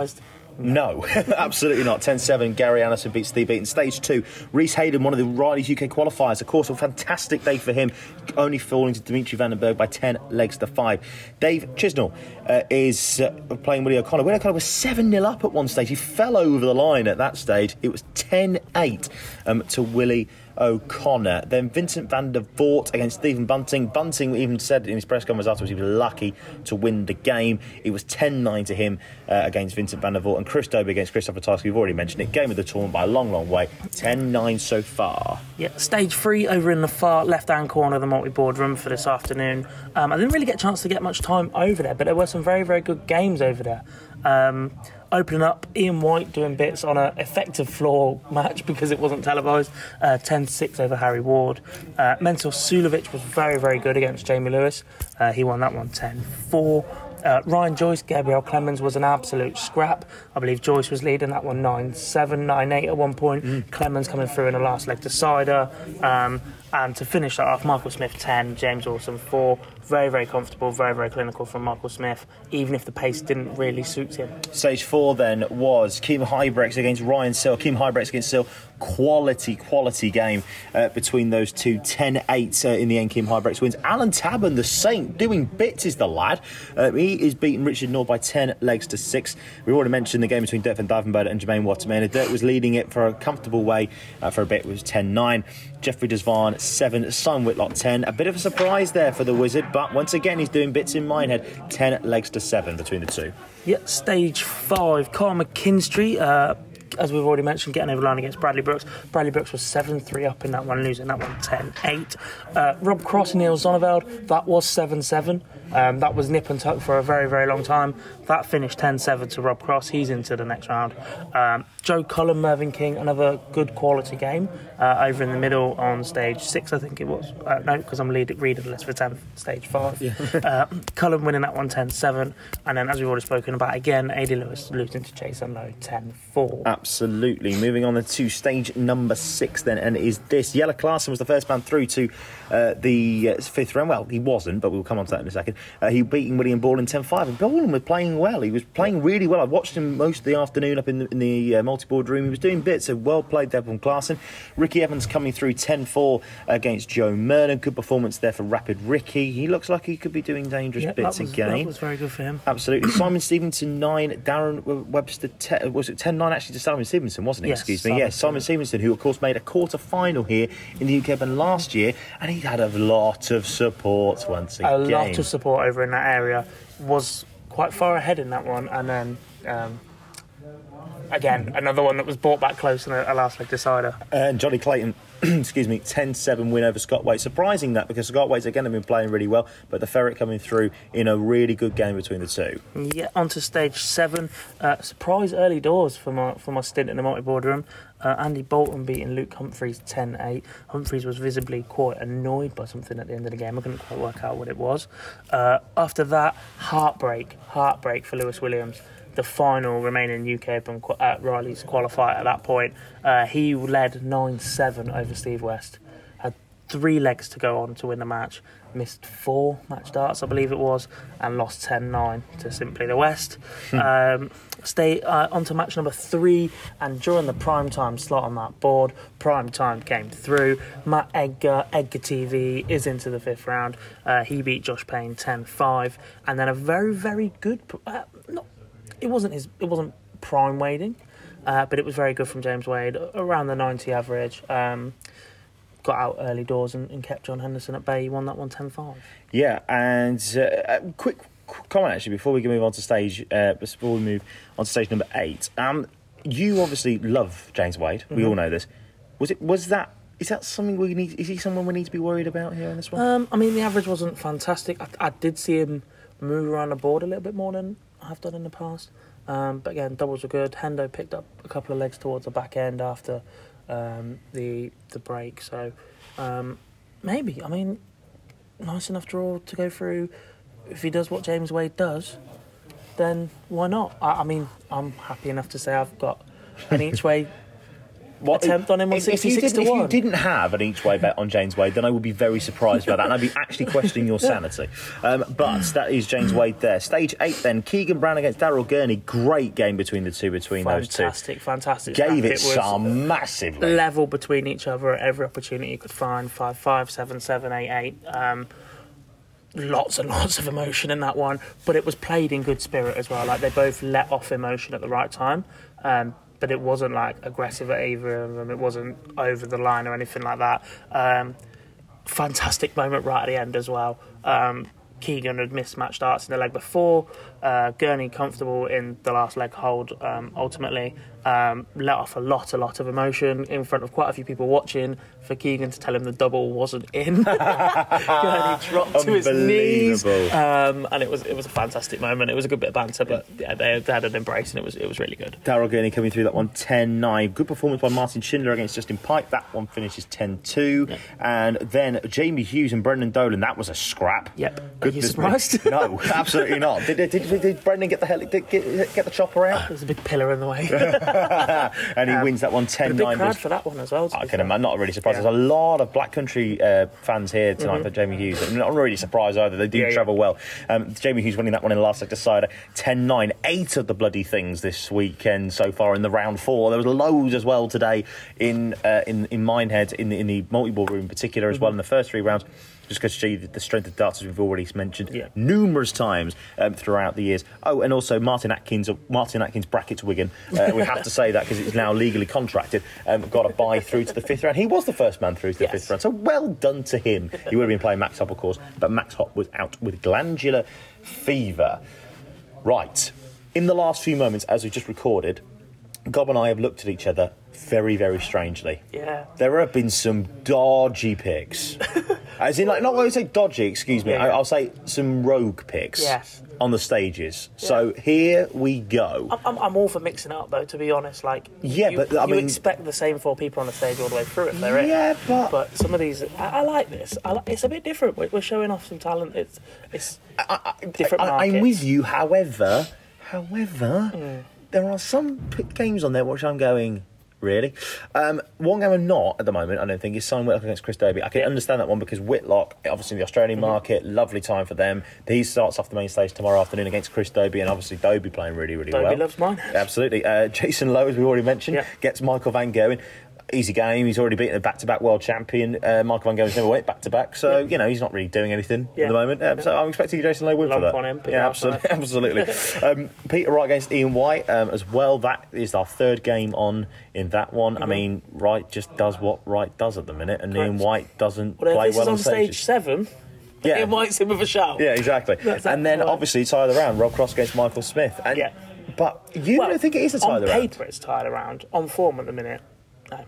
No, absolutely not. ten seven, Gary Anderson beats Steve Beaton. Stage two, Reece Hayden, one of the Riley's U K qualifiers. Of course, a fantastic day for him, only falling to Dimitri Vandenberg by ten legs to five. Dave Chisnell uh, is uh, playing Willie O'Connor. Willie O'Connor was seven nil up at one stage. He fell over the line at that stage. It was ten eight um, to Willie O'Connor. Then Vincent van der Voort against Stephen Bunting. Bunting even said in his press conference afterwards he was lucky to win the game. It was ten nine to him uh, against Vincent van der Voort, and Chris Dobey against Christopher Tyske. We've already mentioned it. Game of the tournament by a long, long way. ten nine so far. Yeah, stage three over in the far left-hand corner of the multi-board room for this afternoon. Um, I didn't really get a chance to get much time over there, but there were some very, very good games over there. Um, opening up, Ian White doing bits on an effective floor match because it wasn't televised. Uh, ten six over Harry Ward. Uh, Mensur Suljovic was very, very good against Jamie Lewis. Uh, he won that one ten four. Uh, Ryan Joyce, Gabriel Clemens was an absolute scrap. I believe Joyce was leading that one nine seven, nine eight at one point. Mm. Clemens coming through in the last leg decider. Um, and to finish that off, Michael Smith ten, James Orson four. Very, very comfortable, very, very clinical from Michael Smith, even if the pace didn't really suit him. Stage four then was Kim Huybrechts against Ryan Sill. Kim Huybrechts against Sill. Quality, quality game uh, between those two. ten eight uh, in the end, Kim Huybrechts wins. Alan Tabban, the Saint, doing bits is the lad. Uh, he is beating Richard Nord by ten legs to six. We already mentioned the game between Dirk van Duivenbode and Jermaine Waterman. Dirk was leading it for a comfortable way uh, for a bit. It was ten nine. Jeffrey Desvan seven, Simon Whitlock ten. A bit of a surprise there for the Wizard, but once again he's doing bits in Minehead. ten legs to seven between the two. Yeah, stage five, Carl McKinstry, uh, as we've already mentioned, getting over the line against Bradley Brooks. Bradley Brooks was seven three up in that one, losing that one ten eight. Uh, Rob Cross and Neil Zonneveld, that was seven seven. Um, that was nip and tuck for a very, very long time. That finished ten seven to Rob Cross. He's into the next round. Um, Joe Cullen, Mervyn King, another good quality game uh, over in the middle on stage six, I think it was. Uh, no, because I'm lead, reading the list for ten, stage five. Yeah. uh, Cullen winning that one ten seven. And then, as we've already spoken about, again, A D Lewis losing to Chase Unlow ten four. Absolutely. Moving on to stage number six then, and it is this. Jelle Klaassen was the first man through to uh, the uh, fifth round. Well, he wasn't, but we'll come on to that in a second. Uh, he beating William Borland ten five, and Borland was playing well. He was playing really well. I watched him most of the afternoon up in the, in the uh, multi-board room. He was doing bits, so well played there from Klaassen. Ricky Evans coming through ten four against Joe Mernon. Good performance there for Rapid Ricky. He looks like he could be doing dangerous yeah, bits that was, again. That was very good for him. Absolutely. Simon Stevenson nine, Darren Webster ten, was it ten nine actually to Simon Stevenson, wasn't it? Yes, Excuse me. Simon Yes, Simon Stevenson, who of course made a quarter final here in the U K Open last year, and he had a lot of support once again. A lot of support over in that area. Was quite far ahead in that one, and then um, again another one that was brought back close in a, a last leg decider. And Johnny Clayton, excuse me, ten seven win over Scott Waite. Surprising that, because Scott Waite's again have been playing really well, but the Ferret coming through in a really good game between the two. Yeah, on to stage seven. Uh, surprise early doors for my for my stint in the multi-board room. Uh, Andy Bolton beating Luke Humphreys ten eight. Humphreys was visibly quite annoyed by something at the end of the game. I couldn't quite work out what it was. Uh, after that, heartbreak, heartbreak for Lewis Williams. The final remaining U K Open at Riley's qualifier at that point. Uh, he led nine seven over Steve West. Had three legs to go on to win the match. Missed four match darts, I believe it was, and lost ten nine to Simply the West. um, stay uh, on to match number three, and during the prime time slot on that board, prime time came through. Matt Edgar, Edgar T V, is into the fifth round. Uh, he beat Josh Payne ten five, and then a very, very good... Uh, not, it wasn't his. It wasn't prime wading, uh, but it was very good from James Wade, around the ninety average. Um, got out early doors and, and kept John Henderson at bay. He won that one ten five. Yeah, and uh, quick, quick comment actually before we can move on to stage, uh, before we move on to stage number eight. Um, you obviously love James Wade. We mm-hmm. all know this. Was it? Was that? Is that something we need? Is he someone we need to be worried about here in this one? Um, I mean, the average wasn't fantastic. I, I did see him move around the board a little bit more than I have done in the past. Um, but again, doubles were good. Hendo picked up a couple of legs towards the back end after um, the the break. So um, maybe, I mean, nice enough draw to go through. If he does what James Wade does, then why not? I, I mean, I'm happy enough to say I've got an each way What, attempt on him on if, if, you sixty-six didn't, to if you one. didn't have an each way bet on James Wade, then I would be very surprised by that, and I'd be actually questioning your sanity. Um, but that is James Wade there. Stage eight then, Keegan Brown against Daryl Gurney. Great game between the two, between fantastic, those two. Fantastic, fantastic. Gave it, it was some massively. level between each other at every opportunity you could find. Five, five, seven, seven, eight, eight. Um, lots and lots of emotion in that one, but it was played in good spirit as well. Like, they both let off emotion at the right time, um, but it wasn't like aggressive at either of them. It wasn't over the line or anything like that. Um, fantastic moment right at the end as well. Um, Keegan had mismatched darts in the leg before. Uh, Gurney comfortable in the last leg hold, um, ultimately. Um, let off a lot, a lot of emotion in front of quite a few people watching for Keegan to tell him the double wasn't in. Gurney dropped to his knees. Um, and it was it was a fantastic moment. It was a good bit of banter, but yeah, they, they had an embrace and it was it was really good. Daryl Gurney coming through that one ten nine. Good performance by Martin Schindler against Justin Pike. That one finishes ten two. Yeah. And then Jamie Hughes and Brendan Dolan. That was a scrap. Yep. Good. Are you surprised? No, absolutely not. Did, did, did, did Brendan get the heli- did get, get the chopper out? There's a big pillar in the way. And he um, wins that one ten nine. A big crowd for that one as well. I can imagine. Not really surprised. Yeah. There's a lot of Black Country uh, fans here tonight mm-hmm. for Jamie Hughes. I'm not really surprised either. They do yeah, travel yeah. well. Um, Jamie Hughes winning that one in the last leg decider, ten nine. Eight of the bloody things this weekend so far in the round four. There was loads as well today in uh, in in Minehead in the, in the multi-ball room in particular as mm-hmm. well in the first three rounds. Just because you see the strength of darts, as we've already mentioned yeah. numerous times um, throughout the years. Oh, and also Martin Atkins, Martin Atkins brackets Wigan. Uh, we have to say that because it's now legally contracted. Um, got a bye through to the fifth round. He was the first man through to the yes. fifth round, so well done to him. He would have been playing Max Hopp, of course, but Max Hopp was out with glandular fever. Right, in the last few moments, as we just recorded, Gob and I have looked at each other very, very strangely. Yeah. There have been some dodgy picks. As in, like, not when I say dodgy, excuse me, yeah, yeah. I, I'll say some rogue picks yes. on the stages. Yeah. So here we go. I'm, I'm, I'm all for mixing it up, though, to be honest. Like, yeah, you, but I you mean, expect the same four people on the stage all the way through if they're yeah, in. but but some of these, I, I like this. I like, it's a bit different. We're, we're showing off some talent. It's it's I, I, different. I, I'm with you. However, however, mm. there are some p- games on there which I'm going. Really? Um, one game I'm not at the moment, I don't think, is Simon Whitlock against Chris Dobey. I can yeah. understand that one because Whitlock, obviously in the Australian mm-hmm. market, lovely time for them. He starts off the main stage tomorrow afternoon against Chris Dobey, and obviously Dobey playing really, really Dobey well. Dobey loves mine. Absolutely. Uh, Jason Lowe, as we already mentioned, yeah. gets Michael Van Gerwen. Easy game. He's already beaten a back-to-back world champion. Uh, Michael Van Gerwen's never went back-to-back, so yeah. you know he's not really doing anything yeah. at the moment. Um, so I'm expecting Jason Lowe win Lump for that. On him, yeah, absolutely, absolutely. um, Peter Wright against Ian White um, as well. That is our third game on in that one. Mm-hmm. I mean, Wright just does what Wright does at the minute, and Correct. Ian White doesn't well, play if this well is on, on stage stages. seven. Yeah. Ian White's in with a shout. Yeah, exactly. And then obviously tie the round. Rob Cross against Michael Smith. And, yeah. But you well, don't think it is a tie the round? On paper, it's tied around. On form at the minute, no.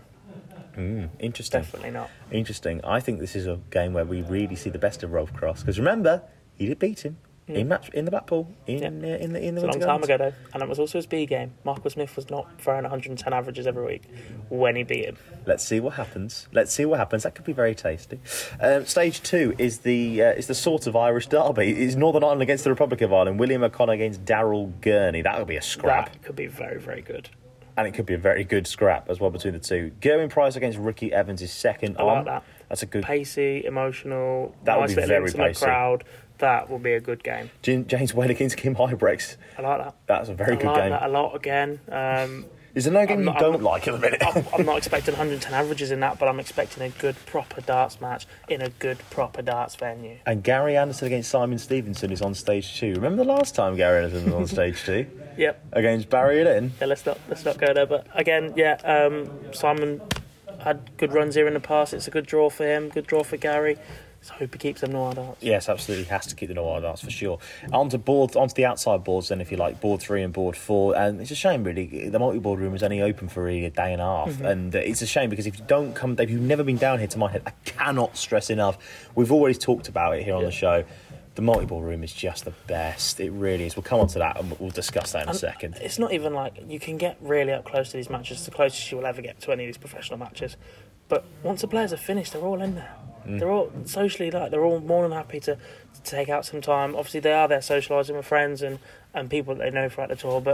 Mm, interesting. Definitely not. Interesting. I think this is a game where we really see the best of Rolf Cross because remember he did beat him mm. in match in the Blackpool in yeah. uh, in the in the it's a long time ago though, and it was also his B game. Michael Smith was not throwing one hundred ten averages every week when he beat him. Let's see what happens. Let's see what happens. That could be very tasty. Um, stage two is the uh, is the sort of Irish derby. It's Northern Ireland against the Republic of Ireland. William O'Connor against Daryl Gurney. That would be a scrap. That could be very very good. And it could be a very good scrap as well between the two. Gerwyn Price against Ricky Evans is second. I like that. That's a good... Pacey, emotional, that nice would be very intimate pacey. Crowd. That will be a good game. James Wade against Kim Hybrex. I like that. That's a very I good like game. That a lot again. Um, Is there no game not, you don't not, like at the minute? I'm, I'm not expecting one hundred ten averages in that, but I'm expecting a good, proper darts match in a good, proper darts venue. And Gary Anderson against Simon Stevenson is on stage two. Remember the last time Gary Anderson was on stage two? Yep. Against Barry Lynn? Yeah, let's not, let's not go there. But again, yeah, um, Simon had good runs here in the past. It's a good draw for him, good draw for Gary. So I hope he keeps them Noir darts. Yes, absolutely. He has to keep the Noir darts for sure. Onto board, onto the outside boards then, if you like, board three and board four. And it's a shame, really. The multi-board room is only open for really a day and a half. Mm-hmm. And it's a shame because if you don't come, if you've never been down here to Minehead, I cannot stress enough. We've always talked about it here on yeah. the show. The multi-ball room is just the best. It really is. We'll come on to that and we'll discuss that in and a second. It's not even like you can get really up close to these matches. It's the closest you will ever get to any of these professional matches. But once the players are finished, they're all in there. Mm. They're all socially like they're all more than happy to, to take out some time. Obviously, they are there socialising with friends and, and people that they know throughout the tour. But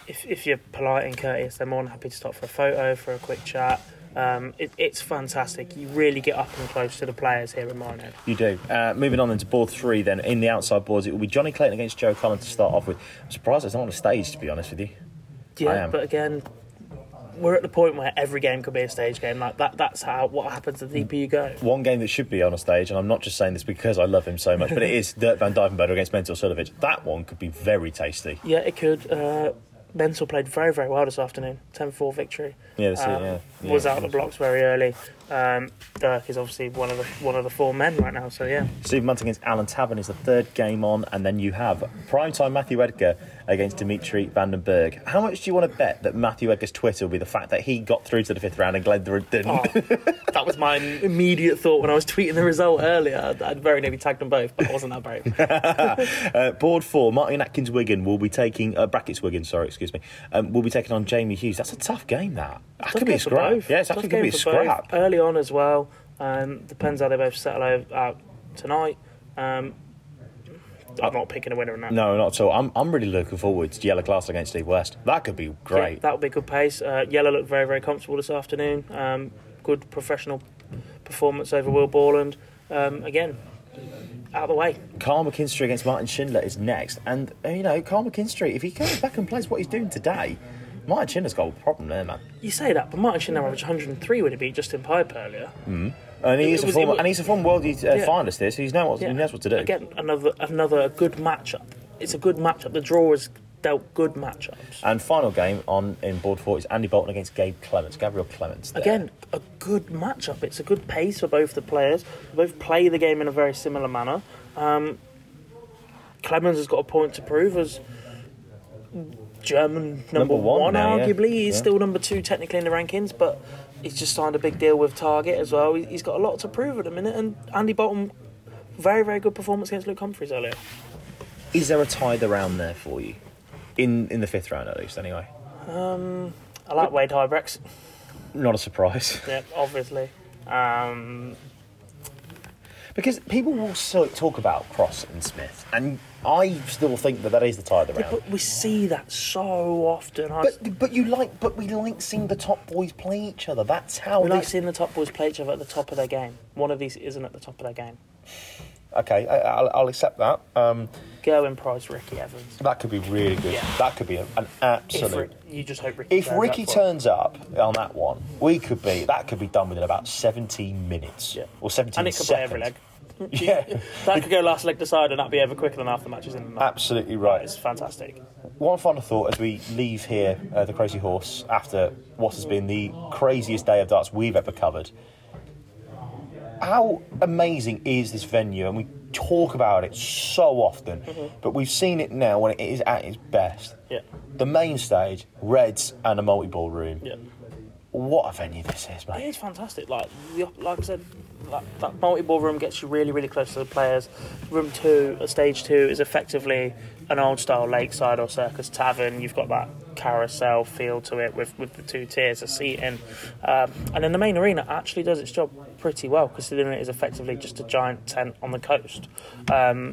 if, if you're polite and courteous, they're more than happy to stop for a photo, for a quick chat. Um, it, it's fantastic. You really get up and close to the players here in Minehead. You do. Uh, moving on into board three, then in the outside boards, it will be Johnny Clayton against Joe Cullen to start off with. I'm surprised it's not on the stage, to be honest with you. I Yeah, am. but again, we're at the point where every game could be a stage game. Like that. That's how what happens the deeper you go. One game that should be on a stage, and I'm not just saying this because I love him so much, but it is Dirk van Dijvenbode against Mental Sulovic. That one could be very tasty. Yeah, it could. Uh, Mental played very, very well this afternoon. ten four victory. Yeah, that's um, it, yeah. yeah. Was out the blocks very early. Um, Dirk is obviously one of the one of the four men right now. So yeah. Stephen Munt against Alan Tavern is the third game on, and then you have primetime Matthew Edgar against Dimitri Vandenberg. How much do you want to bet that Matthew Edgar's Twitter will be the fact that he got through to the fifth round and Glenn didn't? Oh, that was my immediate thought when I was tweeting the result earlier. I'd very nearly tagged them both, but I wasn't that brave. uh, board four, Martin Atkins Wigan will be taking uh, brackets Wigan. Sorry, excuse me. Um, will be taking on Jamie Hughes. That's a tough game. That that Tough could be game a for scrap. both. Yeah, it's Tough actually going to be a game for both. scrap. Early on as well. Um, depends how they both settle over, out tonight. Um, I'm not picking a winner in that. No, not at all. I'm I'm really looking forward to Yellow Glass against Steve West. That could be great. Yeah, that would be a good pace. Uh, Yellow looked very, very comfortable this afternoon. Um, good professional performance over Will Borland. Um, again, out of the way. Carl McKinstry against Martin Schindler is next. And, uh, you know, Carl McKinstry, if he goes back and plays what he's doing today, Martin Schindler's got a problem there, man. You say that, but Martin Schindler averaged one hundred three when he beat Justin Pipe earlier. Mm. And he It- is it a was- former, it was- and he's a former world uh, Yeah. finalist here, so he's know what, Yeah. he knows what to do. Again, another another good matchup. It's a good matchup. The draw has dealt good matchups. And final game on in board four is Andy Bolton against Gabe Clements, Gabriel Clements. There. Again, a good matchup. It's a good pace for both the players. They both play the game in a very similar manner. Um, Clemens has got a point to prove as German number, Number one one, now, yeah. arguably. He's Yeah. still number two technically in the rankings, but he's just signed a big deal with Target as well. He- He's got a lot to prove at the minute. And Andy Bolton, very, very good performance against Luke Humphries earlier. Is there a tithe around there for you? In in the fifth round, at least, anyway. Um, I like Wade Hybrex. Not a surprise. Yeah, obviously. Um, Because people will so talk about Cross and Smith, and I still think that that is the tithe yeah, around. but we see that so often. I But but you like but we like seeing the top boys play each other. That's how we they like seeing the top boys play each other at the top of their game. One of these isn't at the top of their game. Okay, I, I'll, I'll accept that. Um, Gerwin Price, Ricky Evans. that could be really good. Yeah. That could be a, an If absolute. Rick, you just hope Ricky. If turns Ricky up for it. turns up on that one, we could be that could be done within about seventeen minutes Yeah. or seventeen and it could seconds. play every leg. Yeah, That could go last leg decide, and that'd be ever quicker than half the matches in the night. absolutely right. It's fantastic. One final thought as we leave here, uh, the Crazy Horse, after what has been the craziest day of darts we've ever covered. How amazing is this venue? And we talk about it so often, Mm-hmm. but we've seen it now when it is at its best. Yeah. The main stage, Reds, and a multi-ball room. Yeah. What a venue this is, It mate. is fantastic. Like the, like I said, that, that multi-ball room gets you really, really close to the players. Room two, uh, stage two, is effectively an old-style lakeside or circus tavern. You've got that carousel feel to it with, with the two tiers of seating, um, and then the main arena actually does its job pretty well, considering it is effectively just a giant tent on the coast. Um,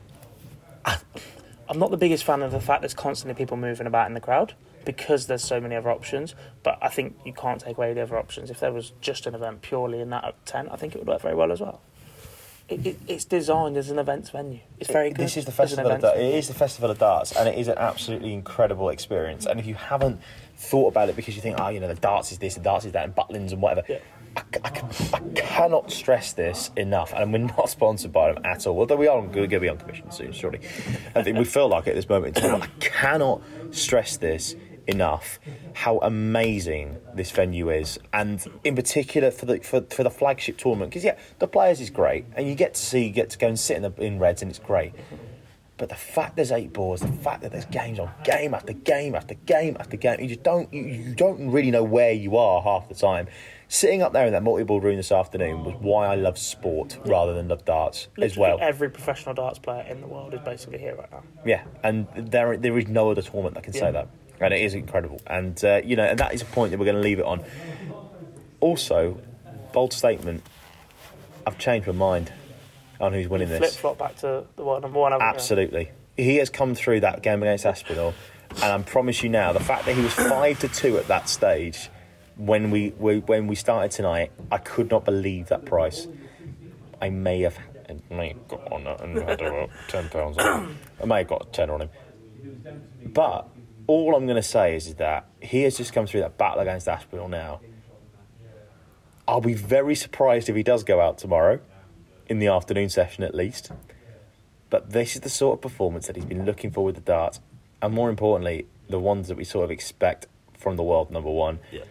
I'm not the biggest fan of the fact there's constantly people moving about in the crowd, because there's so many other options, but I think you can't take away the other options. If there was just an event purely in that tent, I think it would work very well as well. It, it, it's designed as an events venue. It's very good. This is the as an festival of events darts. venue. It is the festival of darts, and it is an absolutely incredible experience. And if you haven't thought about it because you think, oh, you know, the darts is this, the darts is that, and Butlins and whatever, Yeah. I, I, can, I cannot stress this enough. And we're not sponsored by them at all. Although we are going to be on commission soon, surely. I think we feel like it at this moment in time. I cannot stress this enough how amazing this venue is, and in particular for the for, for the flagship tournament, because yeah, the players is great, and you get to see you get to go and sit in the in Reds, and it's great. But the fact there's eight boards, the fact that there's games on game after game after game after game, you just don't you, you don't really know where you are half the time. Sitting up there in that multi-ball room this afternoon was why I love sport rather than love darts as Literally well. every professional darts player in the world is basically here right now. Yeah, and there there is no other tournament that can say Yeah. that, and it is incredible. And uh, you know, and that is a point that we're going to leave it on. Also, bold statement: I've changed my mind on who's winning Flip this. flop back to the one number one. haven't you? Absolutely, he has come through that game against Aspinall And I promise you now, the fact that he was five to two at that stage when we, we when we started tonight, I could not believe that price. I may have, I may have got on it and had about ten pounds on him. I may have got a ten on him. But all I'm going to say is, is that he has just come through that battle against Aspinall now. I'll be very surprised if he does go out tomorrow, in the afternoon session at least. But this is the sort of performance that he's been looking for with the darts. And more importantly, the ones that we sort of expect from the world number one. Yeah.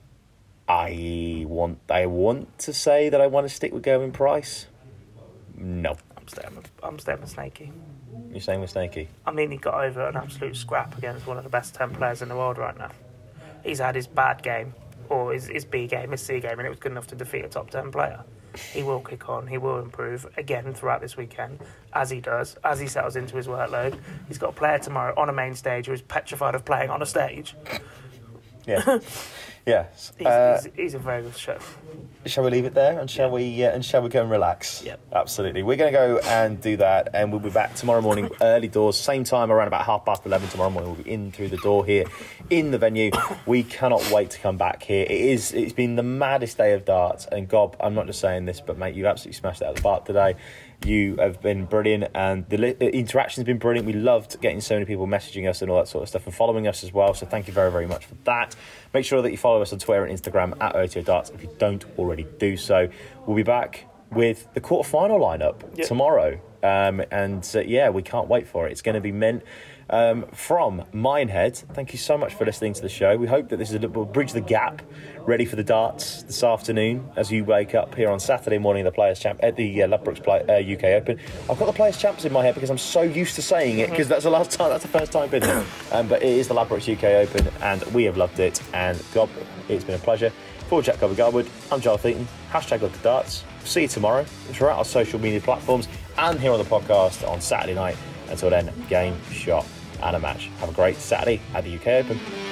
I want I want to say that I want to stick with Gerwyn Price. No. I'm staying with, I'm staying with Snakey. You're saying with Snakey? I mean, he got over an absolute scrap against one of the best ten players in the world right now. He's had his bad game, or his, his B game, his C game, and it was good enough to defeat a top ten player. He will kick on, he will improve again throughout this weekend, as he does, as he settles into his workload. He's got a player tomorrow on a main stage who is petrified of playing on a stage. Yeah. Yes. He's, Uh, he's, he's a very good show. Shall we leave it there and shall we uh, and shall we go and relax? Yep. Absolutely. We're going to go and do that, and we'll be back tomorrow morning, early doors, same time, around about half past eleven tomorrow morning. We'll be in through the door here in the venue. We cannot wait to come back here. It is. It's been the maddest day of darts, and Gob, I'm not just saying this, but mate, you absolutely smashed it out of the park today. You have been brilliant, and the, li- the interaction's been brilliant. We loved getting so many people messaging us and all that sort of stuff, and following us as well. So thank you very, very much for that. Make sure that you follow us on Twitter and Instagram at O T O Darts if you don't already do so. We'll be back with the quarter-final lineup yep. tomorrow, um, and uh, yeah, we can't wait for it. It's going to be mint. Um, from Minehead, thank you so much for listening to the show. We hope that this is a little bridge the gap, ready for the darts this afternoon as you wake up here on Saturday morning, the Players Champ at the uh, Ladbrokes Play, uh, U K Open. I've got the Players Champs in my head because I'm so used to saying it, because that's the last time, that's the first time I've been there. Um, but it is the Ladbrokes U K Open, and we have loved it. And Gob, it's been a pleasure. For Jack Gobby Garwood, I'm Joel Theaton. Hashtag Look at Darts. See you tomorrow throughout our social media platforms and here on the podcast on Saturday night. Until then, game, shot, and a match. Have a great Saturday at the U K Open.